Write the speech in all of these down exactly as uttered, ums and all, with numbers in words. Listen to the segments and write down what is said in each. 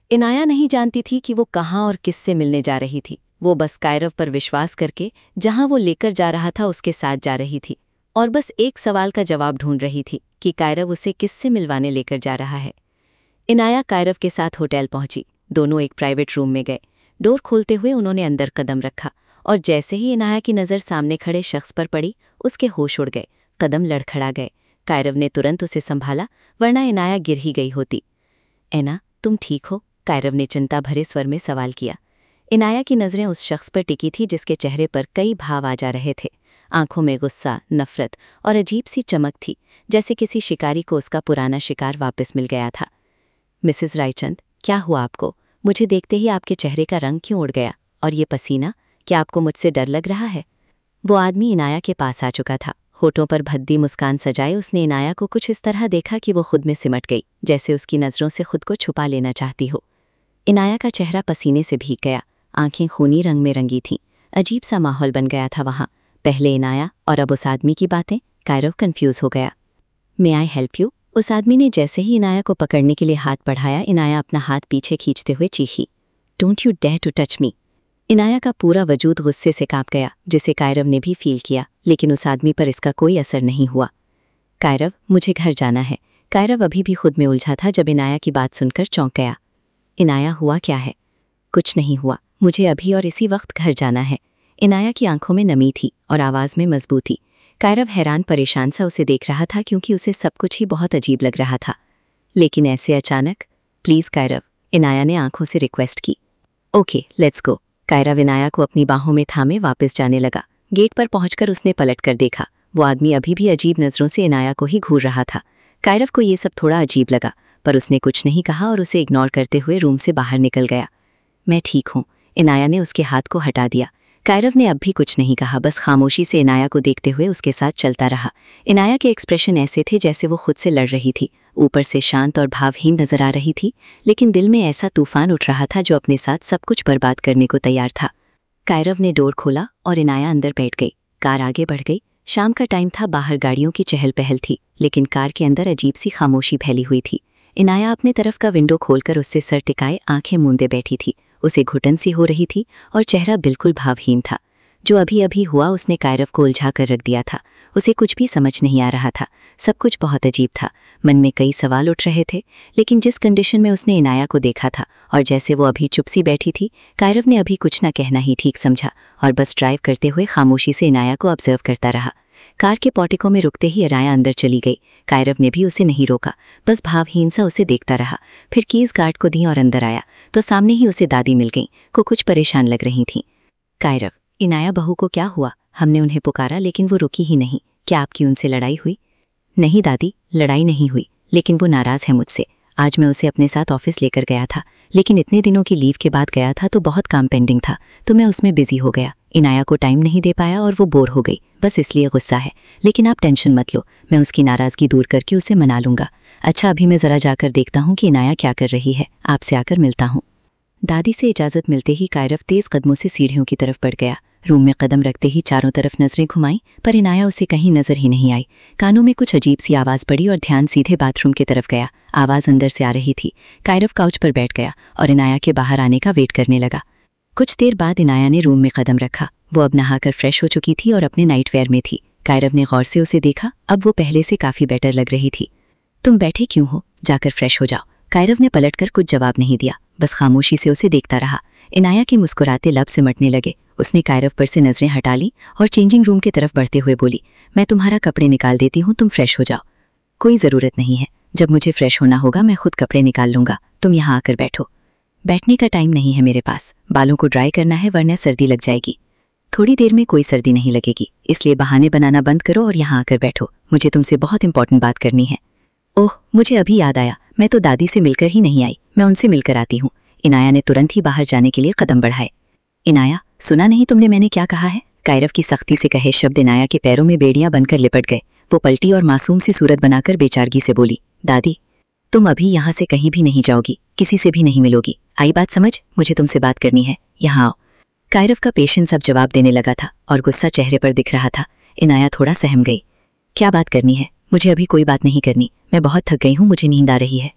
इनाया नहीं जानती थी कि वो कहाँ और किससे मिलने जा रही थी। वो बस कायरव पर विश्वास करके जहाँ वो लेकर जा रहा था उसके साथ जा रही थी, और बस एक सवाल का जवाब ढूंढ रही थी कि कायरव उसे किससे मिलवाने लेकर जा रहा है। इनाया कायरव के साथ होटल पहुंची। दोनों एक प्राइवेट रूम में गए। डोर खोलते हुए उन्होंने अंदर कदम रखा, और जैसे ही इनाया की नज़र सामने खड़े शख्स पर पड़ी, उसके होश उड़ गए। कदम लड़खड़ा गए। कायरव ने तुरंत उसे संभाला, वरना इनाया गिर ही गई होती। ऐना, तुम ठीक हो? कायरव ने चिंता भरे स्वर में सवाल किया। इनाया की नज़रें उस शख्स पर टिकी थी जिसके चेहरे पर कई भाव आ जा रहे थे। आंखों में गुस्सा, नफरत और अजीब सी चमक थी, जैसे किसी शिकारी को उसका पुराना शिकार वापस मिल गया था। मिसेस रायचंद, क्या हुआ आपको? मुझे देखते ही आपके चेहरे का रंग क्यों उड़ गया? और ये पसीना, क्या आपको मुझसे डर लग रहा है? वो आदमी इनाया के पास आ चुका था। होठों पर भद्दी मुस्कान सजाए उसने इनाया को कुछ इस तरह देखा कि वो खुद में सिमट गई, जैसे उसकी नज़रों से खुद को छुपा लेना चाहती हो। इनाया का चेहरा पसीने से भीग गया, आंखें खूनी रंग में रंगी थीं। अजीब सा माहौल बन गया था वहाँ। पहले इनाया और अब उस आदमी की बातें। कायरव कन्फ्यूज़ हो गया। May I help you? उस आदमी ने जैसे ही इनाया को पकड़ने के लिए हाथ बढ़ाया, इनाया अपना हाथ पीछे खींचते हुए चीखी, don't you dare to touch me. Inaya का पूरा वजूद गुस्से से कांप गया, जिसे कायरव ने भी फील किया, लेकिन उस आदमी पर इसका कोई असर नहीं हुआ। कायरव, मुझे घर जाना है। कायरव अभी भी खुद में उलझा था जब इनाया की बात सुनकर चौंक गया। इनाया, हुआ क्या है? कुछ नहीं हुआ, मुझे अभी और इसी वक्त घर जाना है। इनाया की आंखों में नमी थी और आवाज़ में मजबूती। कायरव हैरान परेशान सा उसे देख रहा था, क्योंकि उसे सब कुछ ही बहुत अजीब लग रहा था। लेकिन ऐसे अचानक? प्लीज़ कायरव, इनाया ने आंखों से रिक्वेस्ट की। Okay, let's go. Kairav Inaya को अपनी बाहों में थामे वापस जाने लगा। गेट पर पहुंचकर उसने पलट कर देखा। वो आदमी अभी भी अजीब नज़रों से इनाया को ही घूर रहा था। कायरव को ये सब थोड़ा अजीब लगा, पर उसने कुछ नहीं कहा और उसे इग्नोर करते हुए रूम से बाहर निकल गया। मैं ठीक हूँ। इनाया ने उसके हाथ को हटा दिया। कायरव ने अब भी कुछ नहीं कहा, बस खामोशी से इनाया को देखते हुए उसके साथ चलता रहा। इनाया के एक्सप्रेशन ऐसे थे जैसे वो खुद से लड़ रही थी, ऊपर से शांत और भावहीन नजर आ रही थी, लेकिन दिल में ऐसा तूफान उठ रहा था जो अपने साथ सब कुछ बर्बाद करने को तैयार था। कायरव ने डोर खोला और इनाया अंदर बैठ गई। कार आगे बढ़ गई। शाम का टाइम था, बाहर गाड़ियों की चहल पहल थी, लेकिन कार के अंदर अजीब सी खामोशी फैली हुई थी। इनाया अपने तरफ का विंडो खोलकर उससे सर टिकाए आंखें मूंदे बैठी थी। उसे घुटन सी हो रही थी और चेहरा बिल्कुल भावहीन था। जो अभी अभी हुआ उसने कायरव को उलझा कर रख दिया था। उसे कुछ भी समझ नहीं आ रहा था। सब कुछ बहुत अजीब था। मन में कई सवाल उठ रहे थे, लेकिन जिस कंडीशन में उसने इनाया को देखा था और जैसे वो अभी चुप सी बैठी थी, कायरव ने अभी कुछ ना कहना ही ठीक समझा और बस ड्राइव करते हुए खामोशी से इनाया को ऑब्जर्व करता रहा। कार के पोर्टिको में रुकते ही इनाया अंदर चली गई। कायरव ने भी उसे नहीं रोका, बस भावहीन सा उसे देखता रहा। फिर कीज गार्ड को दी और अंदर आया तो सामने ही उसे दादी मिल गई, को कुछ परेशान लग रही थीं। कायरव, इनाया बहू को क्या हुआ? हमने उन्हें पुकारा लेकिन वो रुकी ही नहीं। क्या आपकी उनसे लड़ाई हुई? नहीं दादी, लड़ाई नहीं हुई, लेकिन वो नाराज़ है मुझसे। आज मैं उसे अपने साथ ऑफिस लेकर गया था, लेकिन इतने दिनों की लीव के बाद गया था तो बहुत काम पेंडिंग था, तो मैं उसमें बिजी हो गया। इनाया को टाइम नहीं दे पाया और वो बोर हो गई, बस इसलिए गुस्सा है। लेकिन आप टेंशन मत लो, मैं उसकी नाराज़गी दूर करके उसे मना लूँगा। अच्छा, अभी मैं ज़रा जाकर देखता हूँ कि इनाया क्या कर रही है, आपसे आकर मिलता हूँ। दादी से इजाज़त मिलते ही कायरव तेज़ कदमों से सीढ़ियों की तरफ बढ़ गया। रूम में कदम रखते ही चारों तरफ नजरें घुमाई, पर इनाया उसे कहीं नजर ही नहीं आई। कानों में कुछ अजीब सी आवाज़ पड़ी और ध्यान सीधे बाथरूम की तरफ गया। आवाज़ अंदर से आ रही थी। कायरव काउच पर बैठ गया और इनाया के बाहर आने का वेट करने लगा। कुछ देर बाद इनाया ने रूम में कदम रखा। वो अब नहाकर फ्रेश हो चुकी थी और अपने नाइट वेयर में थी। कायरव ने गौर से उसे देखा। अब वो पहले से काफ़ी बेटर लग रही थी। तुम बैठे क्यों हो? जाकर फ्रेश हो जाओ। कायरव ने पलटकर कुछ जवाब नहीं दिया, बस खामोशी से उसे देखता रहा। इनाया के मुस्कुराते लब सिमटने लगे। उसने कायरव पर से नजरें हटा ली और चेंजिंग रूम की तरफ बढ़ते हुए बोली, मैं तुम्हारा कपड़े निकाल देती हूँ, तुम फ्रेश हो जाओ। कोई ज़रूरत नहीं है, जब मुझे फ्रेश होना होगा मैं खुद कपड़े निकाल लूँगा, तुम यहाँ आकर बैठो। बैठने का टाइम नहीं है मेरे पास, बालों को ड्राई करना है वरना सर्दी लग जाएगी। थोड़ी देर में कोई सर्दी नहीं लगेगी, इसलिए बहाने बनाना बंद करो और यहाँ आकर बैठो, मुझे तुमसे बहुत इंपॉर्टेंट बात करनी है। ओह, मुझे अभी याद आया, मैं तो दादी से मिलकर ही नहीं आई, मैं उनसे मिलकर आती हूँ। इनाया ने तुरंत ही बाहर जाने के लिए कदम बढ़ाए। इनाया, सुना नहीं तुमने मैंने क्या कहा है? कायरव की सख्ती से कहे शब्द इनाया के पैरों में बेड़ियां बनकर लिपट गए। वो पलटी और मासूम सी सूरत बनाकर बेचारगी से बोली, दादी, तुम अभी यहाँ से कहीं भी नहीं जाओगी, किसी से भी नहीं मिलोगी। आई बात समझ? मुझे तुमसे बात करनी है, यहाँ आओ। कायरव का पेशेंस अब जवाब देने लगा था और गुस्सा चेहरे पर दिख रहा था। इनाया थोड़ा सहम गई। क्या बात करनी है? मुझे अभी कोई बात नहीं करनी, मैं बहुत थक गई हूँ, मुझे नींद आ रही है।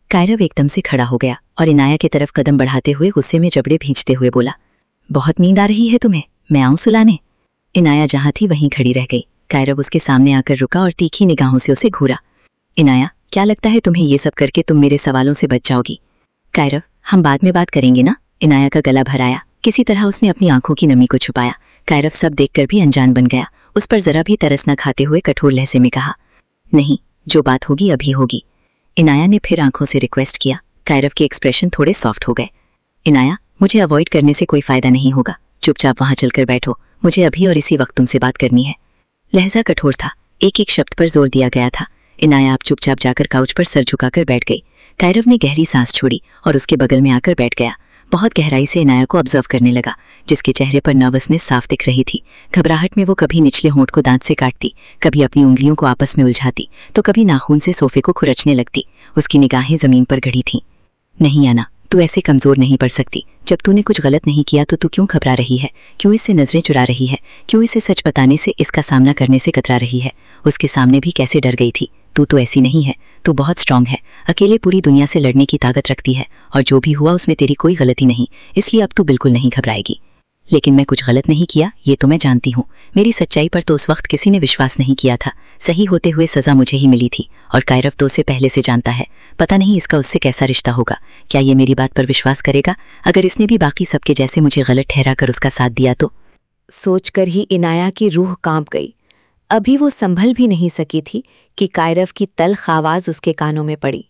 कायरव एकदम से खड़ा हो गया और इनाया की तरफ कदम बढ़ाते हुए गुस्से में जबड़े भींचते हुए बोला, बहुत नींद आ रही है तुम्हें, मैं आऊं सुलाने? इनाया जहां थी वहीं खड़ी रह गई। कायरव उसके सामने आकर रुका और तीखी निगाहों से उसे घूरा। इनाया, क्या लगता है तुम्हें ये सब करके तुम मेरे सवालों से बच जाओगी? कायरव, हम बाद में बात करेंगे ना? इनाया का गला भर आया। किसी तरह उसने अपनी आंखों की नमी को छुपाया। कायरव सब देखकर भी अनजान बन गया। उस पर जरा भी तरस न खाते हुए कठोर लहजे में कहा, नहीं, जो बात होगी अभी होगी। इनाया ने फिर आंखों से रिक्वेस्ट किया। कायरव के एक्सप्रेशन थोड़े सॉफ्ट हो गए। इनाया, मुझे अवॉइड करने से कोई फायदा नहीं होगा, चुपचाप वहां चलकर बैठो, मुझे अभी और इसी वक्त तुमसे बात करनी है। लहजा कठोर था, एक एक शब्द पर जोर दिया गया था। इनाया आप चुपचाप जाकर काउच पर सर झुकाकर बैठ गई। कायरव ने गहरी सांस छोड़ी और उसके बगल में आकर बैठ गया। बहुत गहराई से इनाया को ऑब्जर्व करने लगा, जिसके चेहरे पर नर्वसनेस साफ दिख रही थी। घबराहट में वो कभी निचले होंठ को दांत से काटती, कभी अपनी उंगलियों को आपस में उलझाती, तो कभी नाखून से सोफे को खुरचने लगती। उसकी निगाहें जमीन पर गड़ी थीं। नहीं आना, तू ऐसे कमजोर नहीं पड़ सकती। जब तूने कुछ गलत नहीं किया तो तू क्यों घबरा रही है? क्यों इससे नजरें चुरा रही है? क्यों इसे सच बताने से, इसका सामना करने से कतरा रही है? उसके सामने भी कैसे डर गई थी। तू तो ऐसी नहीं है, तू बहुत स्ट्रांग है, अकेले पूरी दुनिया से लड़ने की ताकत रखती है, और जो भी हुआ उसमें तेरी कोई गलती नहीं, इसलिए अब तू बिल्कुल नहीं घबराएगी। लेकिन मैं कुछ गलत नहीं किया, ये तो मैं जानती हूँ। मेरी सच्चाई पर तो उस वक्त किसी ने विश्वास नहीं किया था। सही होते हुए सजा मुझे ही मिली थी, और कायरव तो उसे पहले से जानता है। पता नहीं इसका उससे कैसा रिश्ता होगा। क्या ये मेरी बात पर विश्वास करेगा? अगर इसने भी बाकी सबके जैसे मुझे गलत ठहरा कर उसका साथ दिया तो? सोचकर ही इनाया की रूह कांप गई। अभी वो संभल भी नहीं सकी थी कि कायरव की तल्ख आवाज उसके कानों में पड़ी।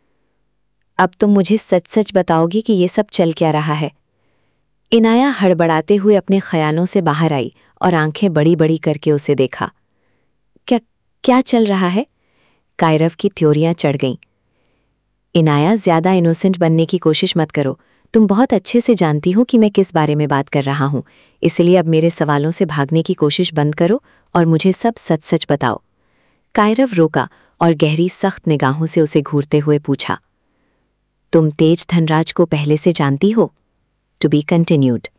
अब तुम मुझे सच सच बताओगी कि ये सब चल क्या रहा है? इनाया हड़बड़ाते हुए अपने ख्यालों से बाहर आई और आंखें बड़ी बड़ी करके उसे देखा। क्या क्या चल रहा है? कायरव की थ्योरियां चढ़ गईं। इनाया, ज्यादा इनोसेंट बनने की कोशिश मत करो। तुम बहुत अच्छे से जानती हो कि मैं किस बारे में बात कर रहा हूं, इसलिए अब मेरे सवालों से भागने की कोशिश बंद करो और मुझे सब सच सच बताओ। कायरव रोका और गहरी सख्त निगाहों से उसे घूरते हुए पूछा, तुम तेज धनराज को पहले से जानती हो? To be continued.